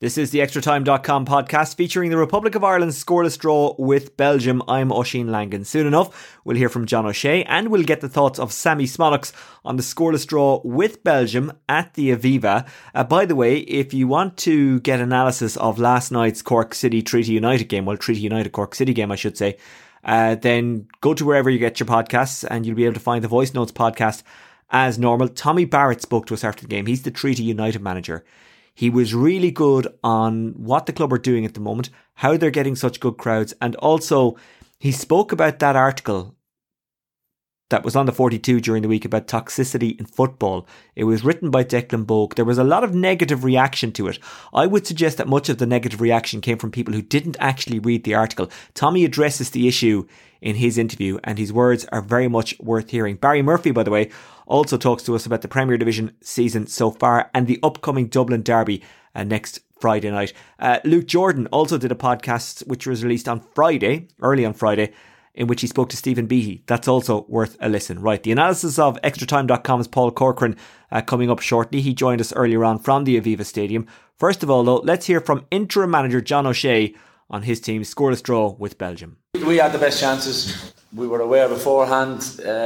This is the ExtraTime.com podcast featuring the Republic of Ireland's scoreless draw with Belgium. I'm Oisín Langan. Soon enough, we'll hear from John O'Shea and we'll get the thoughts of Sammy Smolix on the scoreless draw with Belgium at the Aviva. By the way, if you want to get analysis of last night's Cork City Treaty United game, Treaty United Cork City game I should say, then go to wherever you get your podcasts and you'll be able to find the Voice Notes podcast as normal. Tommy Barrett spoke to us after the game. He's the Treaty United manager. He was really good on what the club are doing at the moment, how they're getting such good crowds, and also he spoke about that article that was on the 42 during the week about toxicity in football. It was written by Declan Bogue. There was a lot of negative reaction to it. I would suggest that much of the negative reaction came from people who didn't actually read the article. Tommy addresses the issue in his interview and his words are very much worth hearing. Barry Murphy, by the way, also talks to us about the Premier Division season so far and the upcoming Dublin Derby next Friday night. Luke Jordan also did a podcast which was released on Friday, early on Friday, in which he spoke to Stephen Beattie. That's also worth a listen. Right, the analysis of ExtraTime.com's Paul Corcoran coming up shortly. He joined us earlier on from the Aviva Stadium. First of all, though, let's hear from interim manager John O'Shea on his team's scoreless draw with Belgium. We had the best chances. We were aware beforehand.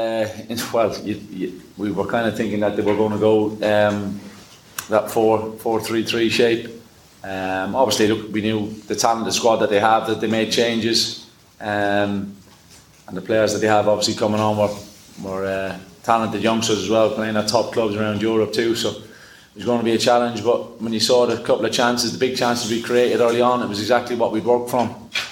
We were kind of thinking that they were going to go that 4-3-3 shape. Obviously, look, we knew the talented squad that they have, that they made changes. And the players that they have obviously coming on were talented youngsters as well, playing at top clubs around Europe too. So it was going to be a challenge. But when you saw the couple of chances, the big chances we created early on, it was exactly what we'd worked from.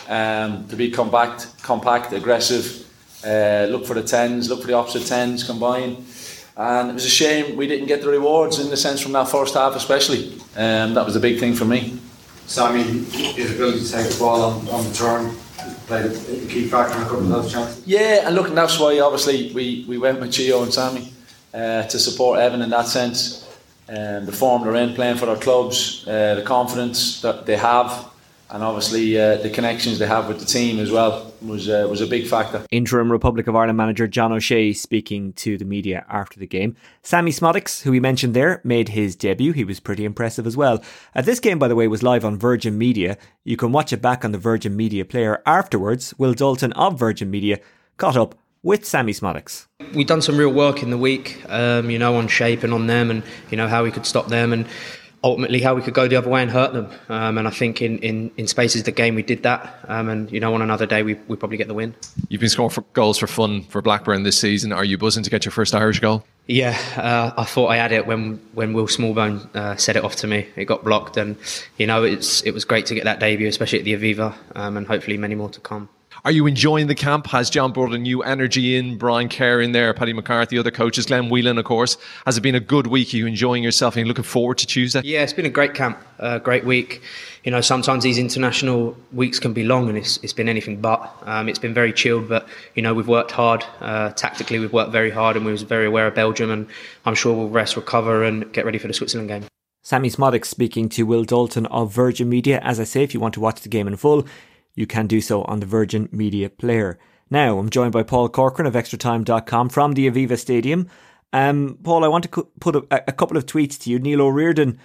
To be compact, aggressive, look for the tens, look for the opposite tens, combine. And it was a shame we didn't get the rewards in the sense from that first half especially. That was the big thing for me. Sammy, his ability to take the ball on the turn played a key factor in a couple of those chances. Yeah, and look, and that's why obviously we went with Chio and Sammy to support Evan in that sense. The form they're in, playing for their clubs, the confidence that they have, and obviously the connections they have with the team as well was a big factor. Interim Republic of Ireland manager John O'Shea speaking to the media after the game. Sammy Smolix, who we mentioned there, made his debut. He was pretty impressive as well. This game, by the way, was live on Virgin Media. You can watch it back on the Virgin Media player. Afterwards, Will Dalton of Virgin Media caught up with Sammy Smolix. We've done some real work in the week, on shape and on them and, how we could stop them and ultimately how we could go the other way and hurt them. And I think in spaces of the game we did that. On another day we probably get the win. You've been scoring goals for fun for Blackburn this season. Are you buzzing to get your first Irish goal? Yeah, I thought I had it when Will Smallbone set it off to me. It got blocked and, it was great to get that debut, especially at the Aviva, and hopefully many more to come. Are you enjoying the camp? Has John brought a new energy in? Brian Kerr in there, Paddy McCarthy, other coaches, Glenn Whelan, of course. Has it been a good week? Are you enjoying yourself? Are you looking forward to Tuesday? Yeah, it's been a great camp, great week. Sometimes these international weeks can be long and it's been anything but. It's been very chilled, but, we've worked hard. Tactically, we've worked very hard and we was very aware of Belgium, and I'm sure we'll rest, recover and get ready for the Switzerland game. Sammy Smolix speaking to Will Dalton of Virgin Media. As I say, if you want to watch the game in full, you can do so on the Virgin Media player. Now, I'm joined by Paul Corcoran of ExtraTime.com from the Aviva Stadium. Paul, I want to put a couple of tweets to you. Neil O'Riordan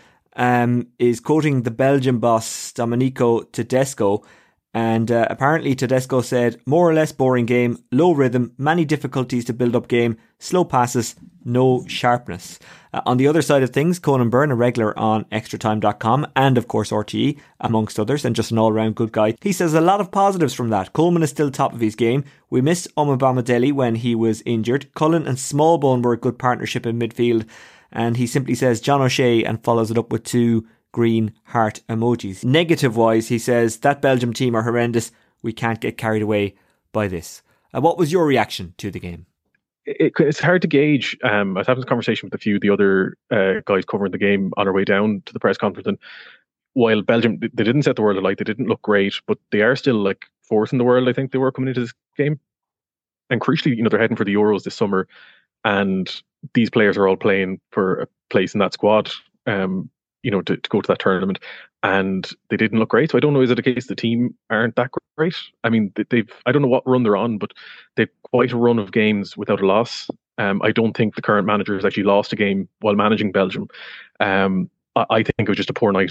is quoting the Belgian boss, Domenico Tedesco, and apparently Tedesco said, more or less boring game, low rhythm, many difficulties to build up game, slow passes, no sharpness. On the other side of things, Conan Byrne, a regular on ExtraTime.com and of course RTE, amongst others, and just an all-round good guy. He says a lot of positives from that. Coleman is still top of his game. We missed Omobamidele when he was injured. Cullen and Smallbone were a good partnership in midfield. And he simply says John O'Shea and follows it up with 2 green heart emojis. Negative wise, he says that Belgium team are horrendous. We can't get carried away by this. What was your reaction to the game? It's hard to gauge. I was having a conversation with a few of the other guys covering the game on our way down to the press conference, and while Belgium, they didn't set the world alight, they didn't look great, but they are still like fourth in the world, I think they were coming into this game. And crucially, they're heading for the Euros this summer, and these players are all playing for a place in that squad, to go to that tournament, and they didn't look great. So I don't know, is it a case the team aren't that great? I mean, I don't know what run they're on, but they've quite a run of games without a loss. I don't think the current manager has actually lost a game while managing Belgium. I think it was just a poor night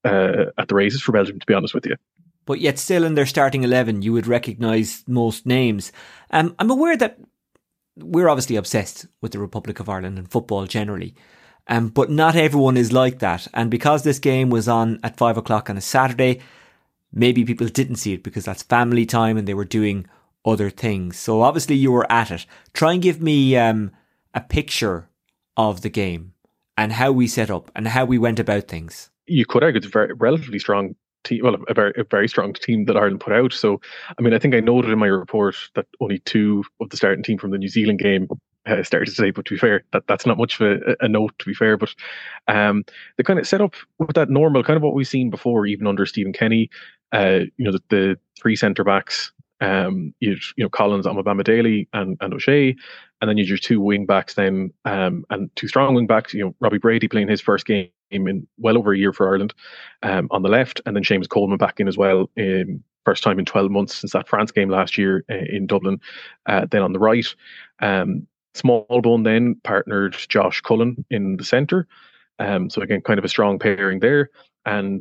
at the races for Belgium, to be honest with you. But yet still in their starting 11, you would recognise most names. I'm aware that we're obviously obsessed with the Republic of Ireland and football generally. But not everyone is like that. And because this game was on at 5 o'clock on a Saturday, maybe people didn't see it because that's family time and they were doing other things. So obviously you were at it. Try and give me a picture of the game and how we set up and how we went about things. You could argue it's a very relatively strong team, well, a very strong team that Ireland put out. So, I mean, I think I noted in my report that only 2 of the starting team from the New Zealand game started today, but to be fair, that's not much of a note, to be fair. But they kind of set up with that normal, kind of what we've seen before, even under Stephen Kenny, the 3 centre-backs, Collins, Amabama-Daly and O'Shea, and then you your 2 wing-backs then, and 2 strong wing-backs, Robbie Brady playing his first game in well over a year for Ireland on the left, and then Seamus Coleman back in as well, first time in 12 months since that France game last year in Dublin. Then on the right, Smallbone then partnered Josh Cullen in the centre. So again, kind of a strong pairing there. And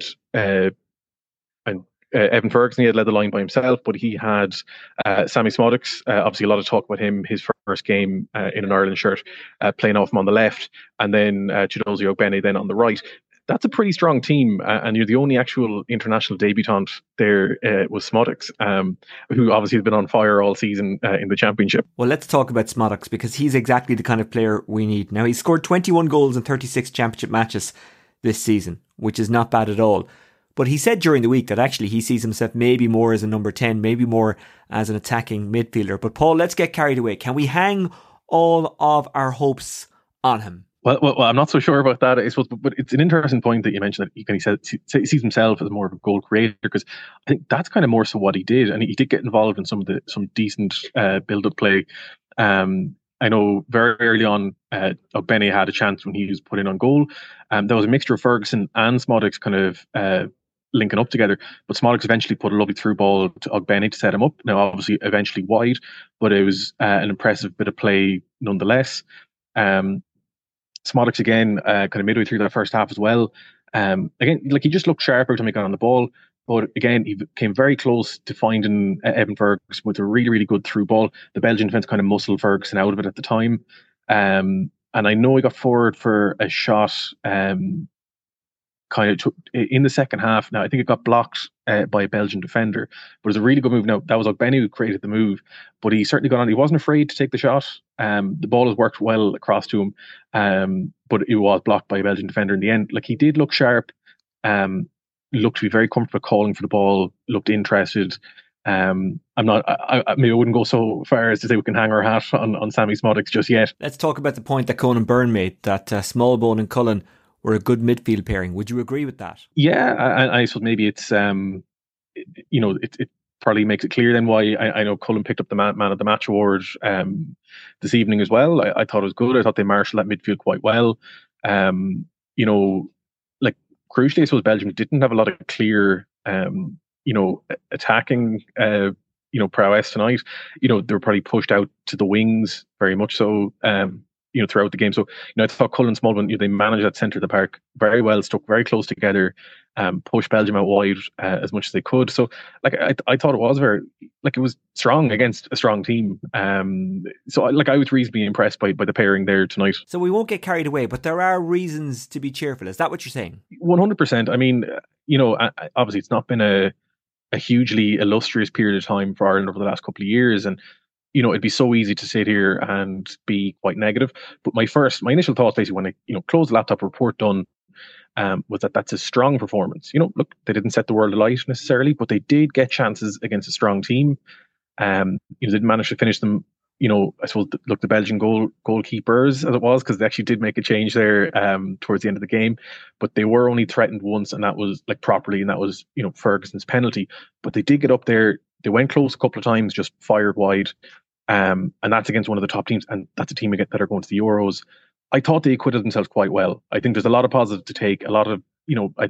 Evan Ferguson, he had led the line by himself, but he had Sammy Smodics, obviously a lot of talk about him, his first game in an Ireland shirt, playing off him on the left, and then Chidozie Ogbene then on the right. That's a pretty strong team, and you're the only actual international debutant there was Smodics, who obviously has been on fire all season in the championship. Well, let's talk about Smodics because he's exactly the kind of player we need. Now, he's scored 21 goals in 36 championship matches this season, which is not bad at all. But he said during the week that actually he sees himself maybe more as a number 10, maybe more as an attacking midfielder. But Paul, let's get carried away. Can we hang all of our hopes on him? Well, I'm not so sure about that, I suppose, but it's an interesting point that you mentioned that he sees himself as more of a goal creator, because I think that's kind of more so what he did, and he did get involved in some decent build-up play. I know very early on, Ogbene had a chance when he was put in on goal. There was a mixture of Ferguson and Smodics kind of linking up together, but Smodics eventually put a lovely through ball to Ogbene to set him up. Now, obviously, eventually wide, but it was an impressive bit of play nonetheless. Smodics again, kind of midway through that first half as well. Again, like he just looked sharper time he got on the ball. But again, he came very close to finding Evan Ferguson with a really, really good through ball. The Belgian defence kind of muscled Ferguson out of it at the time. And I know he got forward for a shot in the second half. Now, I think it got blocked by a Belgian defender, but it was a really good move. Now, that was Ogbene who created the move, but he certainly got on. He wasn't afraid to take the shot. The ball has worked well across to him, but it was blocked by a Belgian defender in the end. Like, he did look sharp, looked to be very comfortable calling for the ball, looked interested. I maybe I wouldn't go so far as to say we can hang our hat on Sammy Smodics just yet. Let's talk about the point that Conan Byrne made, that Smallbone and Cullen were a good midfield pairing. Would you agree with that? Yeah, I suppose maybe it's it probably makes it clear then why I know Cullen picked up the man of the match award this evening as well. I thought it was good. I thought they marshaled that midfield quite well. Like, crucially, I suppose Belgium didn't have a lot of clear attacking prowess tonight. They were probably pushed out to the wings very much so. Throughout the game. So, I thought Cullen and Smallbone, they managed that centre of the park very well, stuck very close together, pushed Belgium out wide as much as they could. So, like, I thought it was it was strong against a strong team. So, I was reasonably impressed by the pairing there tonight. So we won't get carried away, but there are reasons to be cheerful. Is that what you're saying? 100%. I mean, obviously it's not been a hugely illustrious period of time for Ireland over the last couple of years, and it'd be so easy to sit here and be quite negative. But my initial thoughts, basically, when I closed the laptop report done, was that that's a strong performance. Look, they didn't set the world alight necessarily, but they did get chances against a strong team. They didn't manage to finish them. I suppose the Belgian goalkeepers, as it was, because they actually did make a change there towards the end of the game, but they were only threatened once, and that was properly, and that was Ferguson's penalty. But they did get up there. They went close a couple of times, just fired wide. And that's against one of the top teams, and that's a team that are going to the Euros. I thought they acquitted themselves quite well. I think there's a lot of positive to take. A lot of, I think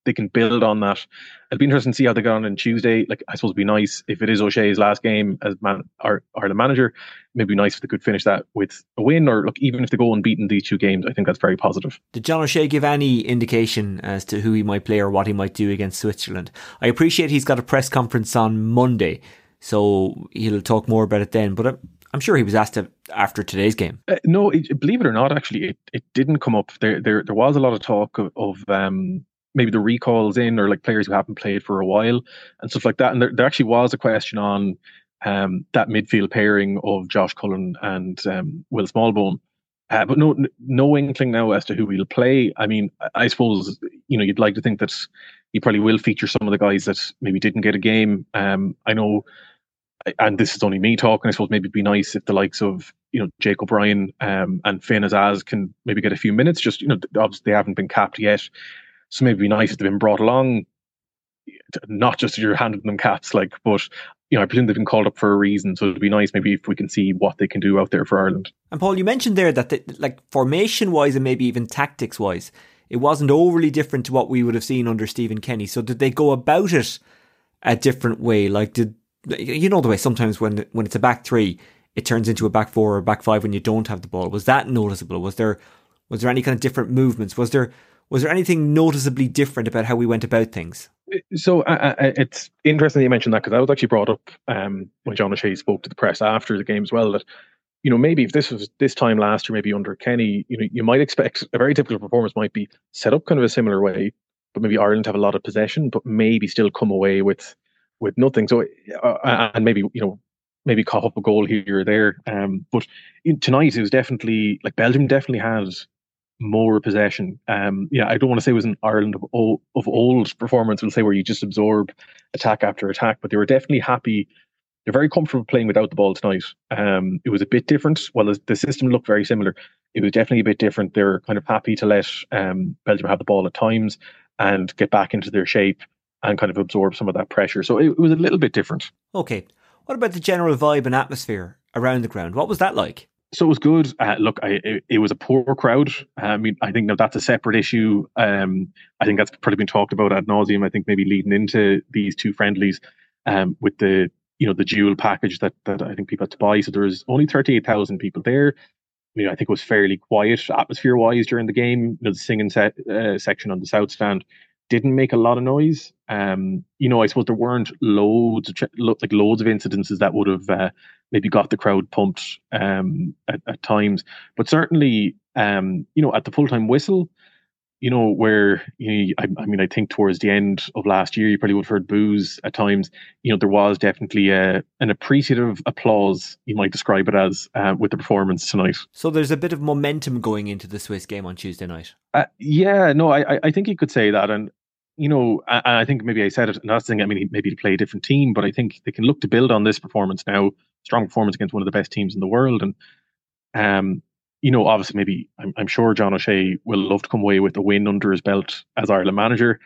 they can build on that. It'll be interesting to see how they get on Tuesday. Like, I suppose it'd be nice if it is O'Shea's last game as Ireland manager. Maybe nice if they could finish that with a win, or look, even if they go unbeaten these two games, I think that's very positive. Did John O'Shea give any indication as to who he might play or what he might do against Switzerland? I appreciate he's got a press conference on Monday, so he'll talk more about it then, but I'm sure he was asked after today's game. No, believe it or not, actually, it didn't come up. There was a lot of talk of maybe the recalls in, or like players who haven't played for a while and stuff like that. And there actually was a question on that midfield pairing of Josh Cullen and Will Smallbone. But no inkling now as to who he'll play. I mean, I suppose, you'd like to think that he probably will feature some of the guys that maybe didn't get a game. I know, and this is only me talking, I suppose maybe it'd be nice if the likes of, Jake O'Brien and Finn Azaz can maybe get a few minutes. Just, obviously they haven't been capped yet. So maybe it'd be nice if they've been brought along, not just you're handing them caps, but, I presume they've been called up for a reason. So it'd be nice maybe if we can see what they can do out there for Ireland. And Paul, you mentioned there that formation-wise and maybe even tactics-wise, it wasn't overly different to what we would have seen under Stephen Kenny. So did they go about it a different way? Like, the way sometimes when it's a back three, it turns into a back four or back five when you don't have the ball. Was that noticeable? Was there any kind of different movements? Was there anything noticeably different about how we went about things? So it's interesting that you mentioned that, because that was actually brought up when John O'Shea spoke to the press after the game as well, that maybe if this was this time last year, maybe under Kenny, you might expect a very typical performance might be set up kind of a similar way, but maybe Ireland have a lot of possession, but maybe still come away with nothing. So and maybe cough up a goal here or there. But tonight it was definitely, like, Belgium definitely had more possession. I don't want to say it was an Ireland of old performance, we'll say, where you just absorb attack after attack, but they were definitely happy. They're very comfortable playing without the ball tonight. It was a bit different. Well, the system looked very similar. It was definitely a bit different. They're kind of happy to let Belgium have the ball at times and get back into their shape and kind of absorb some of that pressure. So it was a little bit different. Okay. What about the general vibe and atmosphere around the ground? What was that like? So it was good. Look, it was a poor crowd. I mean, I think that's a separate issue. I think that's probably been talked about ad nauseum. I think maybe leading into these two friendlies, with the the dual package that I think people had to buy. So there was only 38,000 people there. I think it was fairly quiet atmosphere-wise during the game. The singing section on the South Stand didn't make a lot of noise. I suppose there weren't loads of incidences that would have maybe got the crowd pumped at times. But certainly, at the full-time whistle, where I think towards the end of last year, you probably would have heard boos at times. There was definitely an appreciative applause, you might describe it as, with the performance tonight. So there's a bit of momentum going into the Swiss game on Tuesday night. I think you could say that, and I think maybe I said it last thing. I mean, maybe to play a different team, but I think they can look to build on this performance now. Strong performance against one of the best teams in the world, and obviously, maybe I'm sure John O'Shea will love to come away with a win under his belt as Ireland manager.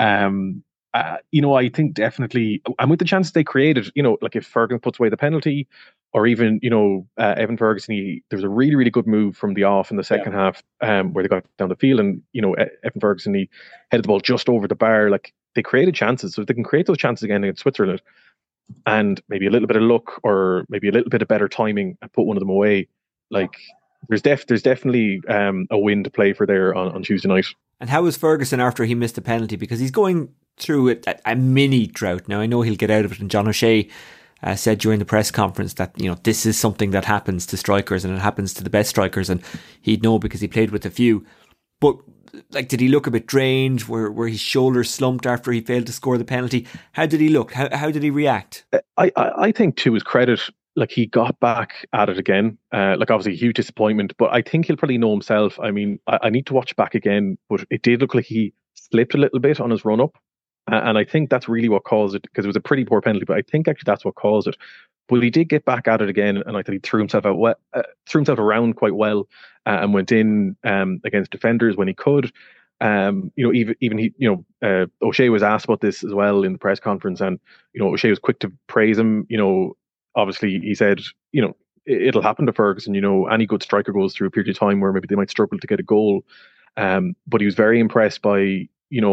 I think definitely, and with the chances they created, like if Ferguson puts away the penalty, or even Evan Ferguson, there was a really, really good move from the off in the second half, where they got down the field, and Evan Ferguson, he headed the ball just over the bar. Like, they created chances, so if they can create those chances again against Switzerland, and maybe a little bit of luck, or maybe a little bit of better timing, and put one of them away, like, there's definitely a win to play for there on Tuesday night. And how was Ferguson after he missed the penalty? Because he's going through a mini drought now. I know he'll get out of it, and John O'Shea said during the press conference that this is something that happens to strikers, and it happens to the best strikers, and he'd know because he played with a few. But like, did he look a bit drained? Were his shoulders slumped after he failed to score the penalty? How did he look? How did he react? I think, to his credit, like, he got back at it again. Like, obviously, huge disappointment, but I think he'll probably know himself. I mean, I need to watch back again, but it did look like he slipped a little bit on his run up, and I think that's really what caused it, because it was a pretty poor penalty. But I think actually that's what caused it. But he did get back at it again, and I think he threw himself around quite well, and went in against defenders when he could. Even he, O'Shea was asked about this as well in the press conference, and O'Shea was quick to praise him. Obviously, he said, it'll happen to Ferguson. Any good striker goes through a period of time where maybe they might struggle to get a goal. But he was very impressed by,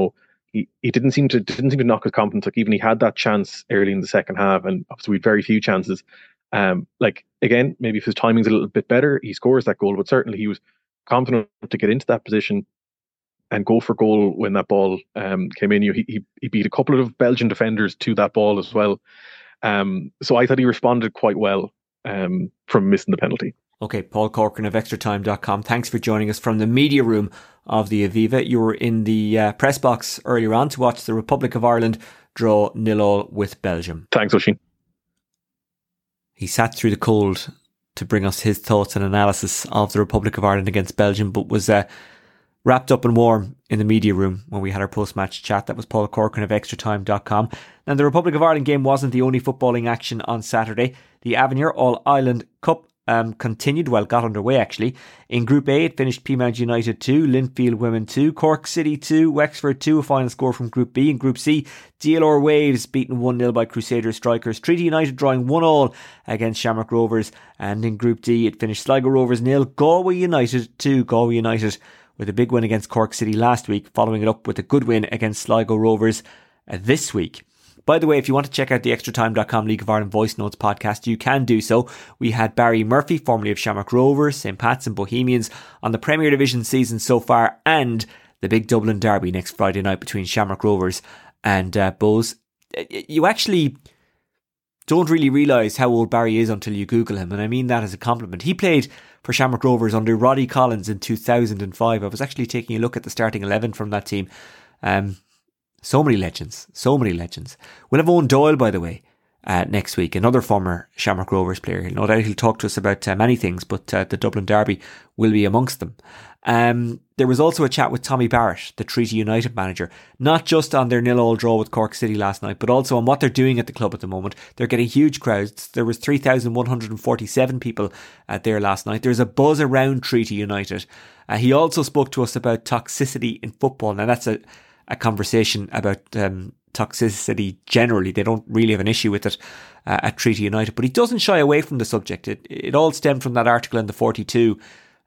he didn't seem to knock his confidence. Like, even he had that chance early in the second half, and obviously we had very few chances. Like, again, maybe if his timing's a little bit better, he scores that goal. But certainly he was confident to get into that position and go for goal when that ball came in. He beat a couple of Belgian defenders to that ball as well. So I thought he responded quite well from missing the penalty. Okay, Paul Corcoran of extratime.com. Thanks for joining us from the media room of the Aviva. You were in the press box earlier on to watch the Republic of Ireland draw 0-0 with Belgium. Thanks, Oisín. He sat through the cold to bring us his thoughts and analysis of the Republic of Ireland against Belgium, but was wrapped up and warm in the media room when we had our post-match chat. That was Paul Corcoran of extratime.com. And the Republic of Ireland game wasn't the only footballing action on Saturday. The Avenir All-Ireland Cup continued, got underway actually. In Group A, it finished Peamount United 2, Linfield Women 2, Cork City 2, Wexford 2, a final score from Group B. In Group C, DLR Waves beaten 1-0 by Crusader Strikers, Treaty United drawing 1-1 against Shamrock Rovers, and in Group D, it finished Sligo Rovers 0, Galway United 2, Galway United with a big win against Cork City last week, following it up with a good win against Sligo Rovers this week. By the way, if you want to check out the extratime.com League of Ireland Voice Notes podcast, you can do so. We had Barry Murphy, formerly of Shamrock Rovers, St. Pat's and Bohemians on the Premier Division season so far, and the big Dublin derby next Friday night between Shamrock Rovers and Bohs. You actually don't really realise how old Barry is until you Google him, and I mean that as a compliment. He played for Shamrock Rovers under Roddy Collins in 2005. I was actually taking a look at the starting 11 from that team. So many legends. We'll have Owen Doyle, by the way, next week, another former Shamrock Rovers player. No doubt he'll talk to us about many things, but the Dublin derby will be amongst them. There was also a chat with Tommy Barrett, the Treaty United manager, not just on their 0-0 draw with Cork City last night, but also on what they're doing at the club at the moment. They're getting huge crowds. There was 3,147 people there last night. There's a buzz around Treaty United. He also spoke to us about toxicity in football. Now that's a conversation about toxicity generally. They don't really have an issue with it at Treaty United, but he doesn't shy away from the subject. It all stemmed from that article in the 42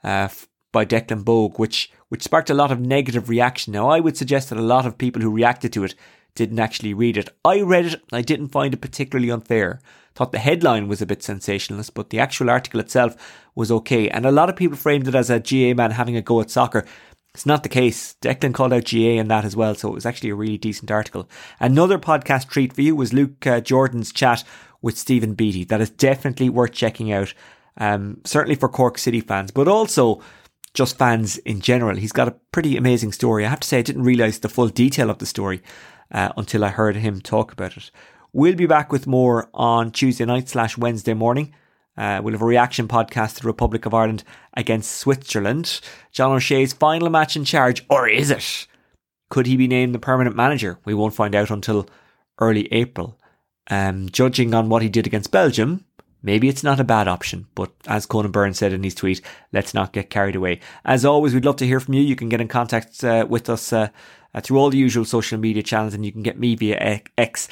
by Declan Bogue, which sparked a lot of negative reaction. Now, I would suggest that a lot of people who reacted to it didn't actually read it. I read it and I didn't find it particularly unfair. Thought the headline was a bit sensationalist, but the actual article itself was okay. And a lot of people framed it as a GA man having a go at soccer. It's not the case. Declan called out GA in that as well, so it was actually a really decent article. Another podcast treat for you was Luke Jordan's chat with Stephen Beattie. That is definitely worth checking out, certainly for Cork City fans, but also just fans in general. He's got a pretty amazing story. I have to say I didn't realise the full detail of the story until I heard him talk about it. We'll be back with more on Tuesday night / Wednesday morning. We'll have a reaction podcast to the Republic of Ireland against Switzerland. John O'Shea's final match in charge, or is it? Could he be named the permanent manager? We won't find out until early April. Judging on what he did against Belgium, maybe it's not a bad option. But as Conan Byrne said in his tweet, let's not get carried away. As always, we'd love to hear from you. You can get in contact with us through all the usual social media channels, and you can get me via X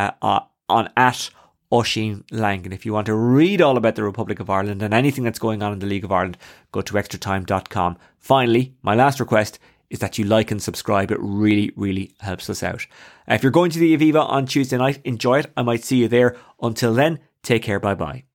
on @Oisín Langan. If you want to read all about the Republic of Ireland and anything that's going on in the League of Ireland, go to extratime.com. Finally, my last request is that you like and subscribe. It really, really helps us out. If you're going to the Aviva on Tuesday night, enjoy it. I might see you there. Until then, take care. Bye bye.